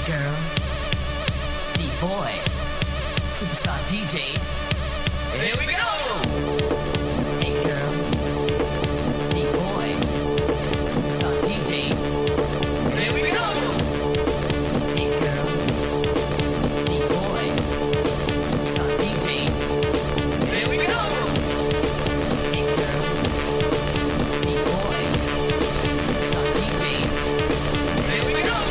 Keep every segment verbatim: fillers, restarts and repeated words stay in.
girls, beat boys, superstar D Js. Here we go! Hey girls, beat boys, superstar D Js. Here we go! Hey girls, beat boys, superstar D Js. Here we go! Hey girls, beat boys, superstar D Js. Here we go!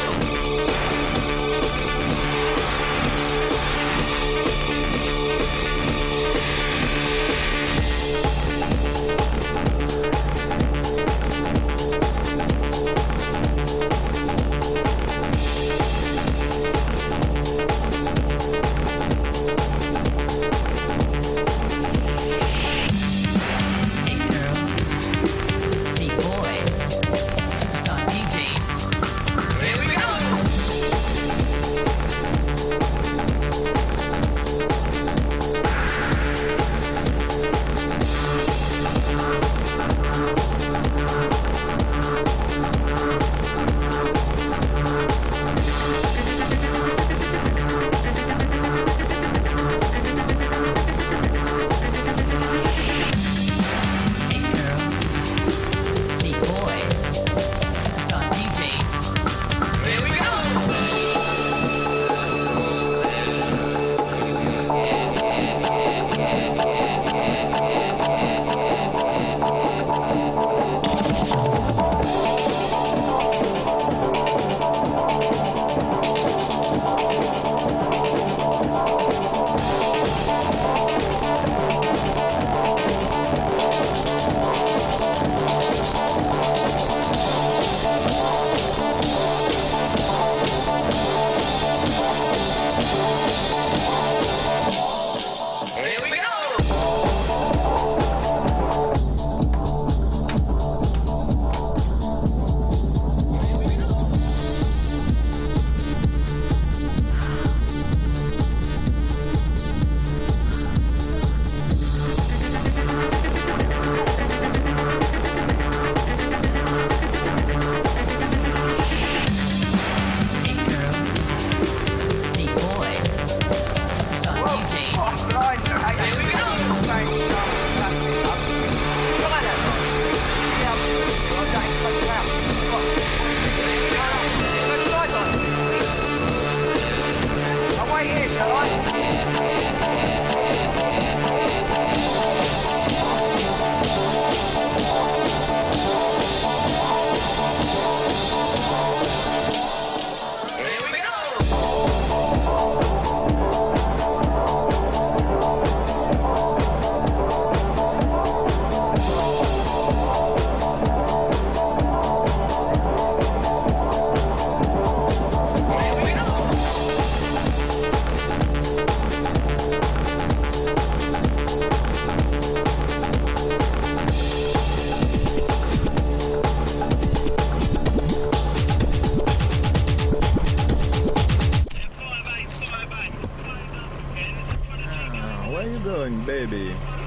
Where you going, baby?